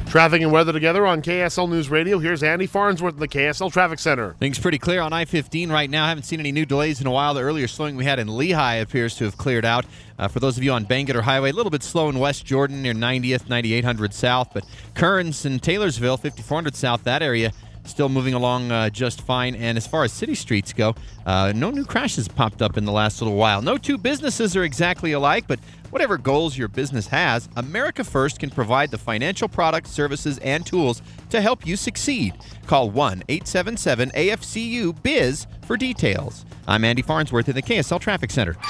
Traffic and weather together on KSL News Radio. Here's Andy Farnsworth in the KSL Traffic Center. Things pretty clear on I-15 right now. Haven't seen any new delays in a while. The earlier slowing we had in Lehigh appears to have cleared out. For those of you on Bangerter Highway, a little bit slow in West Jordan near 90th, 9800 South. But Kearns and Taylorsville, 5400 South, that area still moving along just fine. And as far as city streets go, no new crashes popped up in the last little while. No two businesses are exactly alike, but whatever goals your business has, America First can provide the financial products, services, and tools to help you succeed. Call 1-877-AFCU-BIZ for details. I'm Andy Farnsworth in the KSL Traffic Center.